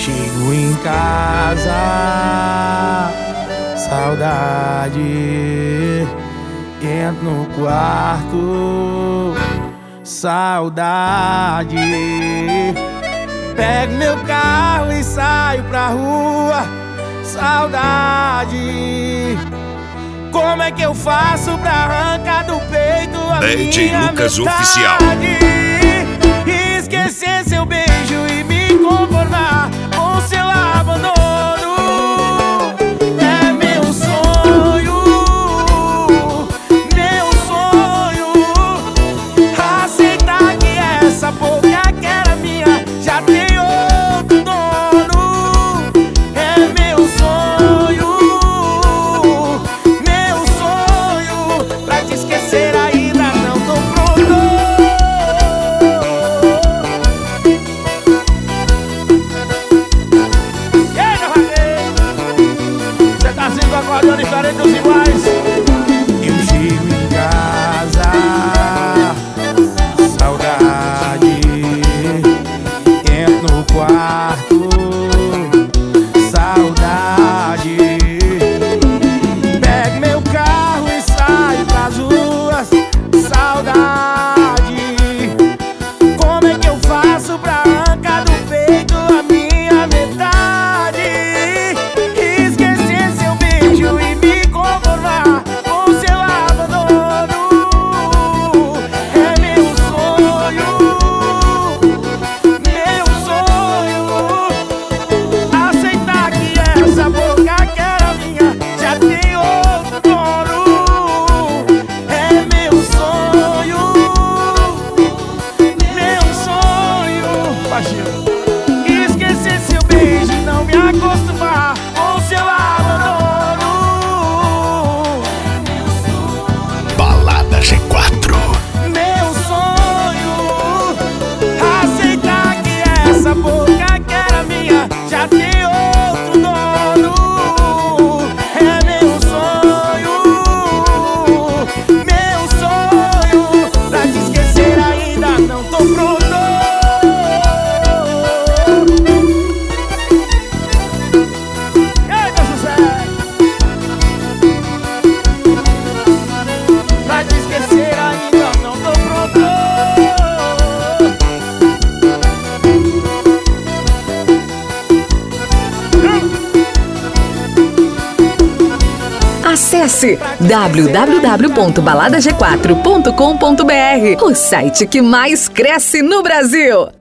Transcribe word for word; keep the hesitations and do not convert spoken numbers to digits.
Chego em casa, saudade. Entro no quarto, saudade. Pego meu carro e saio pra rua, saudade. Como é que eu faço pra arrancar do peito a D J minha Lucas metade? Oficial. Esquecer seu beijo e me conformar com seu abandono é meu sonho, meu sonho. Aceitar que essa boca que era minha já tem outro dono é meu sonho, meu sonho. Pra te esquecer ainda não tô pronto. Acordando diferente dos iguais. Eu chego em casa, saudade. Entro no quarto, saudade. Pego meu carro e saio pras ruas, saudade. Como é que eu faço pra arrancar do peito a minha metade? E me conformar com seu abandono é meu sonho, meu sonho. Aceitar que essa boca que era minha já tem outro dono é meu sonho, meu sonho. Baixinho. Esquecer seu beijo e não me acostumar com seu abandono. G quatro. Meu sonho, aceitar que essa boca que era minha já tem outro dono é meu sonho, meu sonho. Pra te esquecer ainda não tô pronto. Eita, José! Pra te esquecer ainda não tô pronto. Acesse w w w ponto balada g quatro ponto com ponto b r, o site que mais cresce no Brasil.